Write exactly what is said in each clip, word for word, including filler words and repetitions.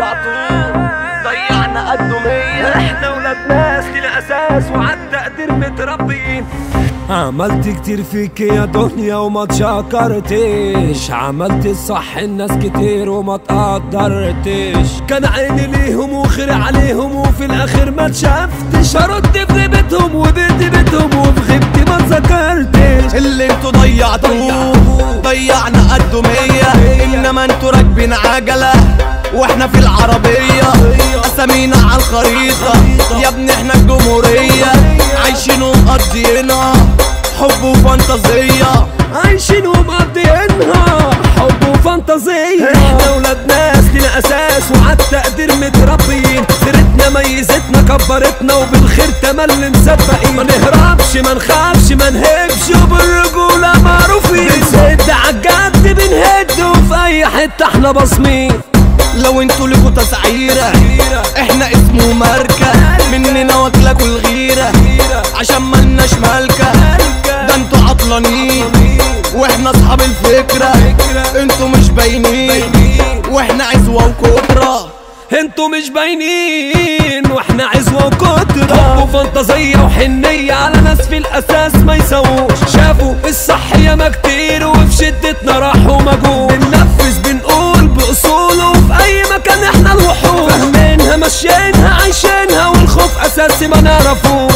على طول ضيعنا قدو مية. احنا ولاد ناس لنا اساس وعالتقدير متربيين. عملت كتير فيك يا دنيا وما تشكرتش، عملت الصح الناس كتير وما تقدرتش. كان عيني ليهم وخير عليهم وفي الاخر ما تشافتش. ارد في بيتهم وبيتي بيتهم وفي غيبتي ما ذكرتش. اللي انتوا ضيعتوه ضيعنا قدو مية، انما انتوا راكبين عجلة واحنا في العربية. اسامينا على الخريطة يا ابني احنا الجمهورية، عايشين ومقضينا حب وفانتازية. عايشين ومقضيينها حب وفانتازية. احنا ولاد ناس لنا اساس وعالتقدير متربيين. سيرتنا ميزتنا كبرتنا وبالخير تملي مسبقين. ما نهربش ما نخافش ما نهبش وبالرجولة معروفين. بنسد عالجد بنهد وفي اي حتة احنا باصمين. لو انتوا ليكوا تسعيرة احنا اسمه ماركة، مننا واكلكوا الغيرة عشان ملناش مالكة. ده انتوا عطلانين واحنا اصحاب الفكرة، انتوا مش باينين واحنا عزوة وكترة. انتوا مش باينين واحنا عزوة وكترة. حب وفانتازية وحنية على ناس في الاساس ما يسووش. شافوا الصح ياما كتير وفي شدتنا راحوا مجوش. بننفذ بنقول باصوله وفي اي مكان احنا الوحوش. فاهمينها ماشيينها عايشينها والخوف اساسي ما نعرفوش.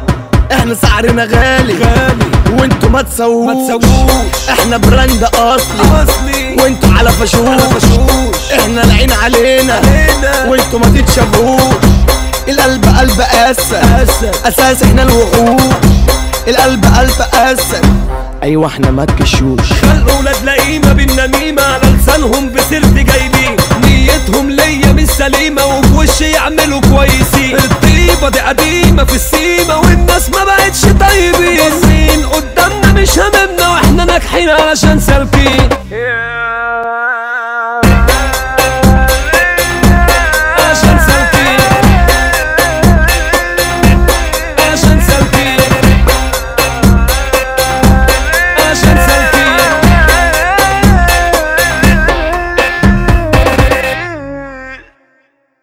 احنا سعرنا غالي غالي وانتوا ما تسووش. ما تسووش. احنا براند اصلي اصلي وانتوا على فشوش. على فشوش. احنا العين علينا, علينا. وانتوا ما تتشافوش. القلب قلب اسد اساس احنا الوحوش. القلب قلب اسد ايوه احنا ما تكشوش. خلقوا ولاد لئيمة بالنميمة على لسانهم بسيرتي جايبين. نيتهم ليا مش سليمة وفي وشي يعملوا كويسين. الطيبة دي قديمة في السيمة والناس ما بقتش طيبين. باصين قدامنا مش هممنا واحنا ناجحين علشان سالكين.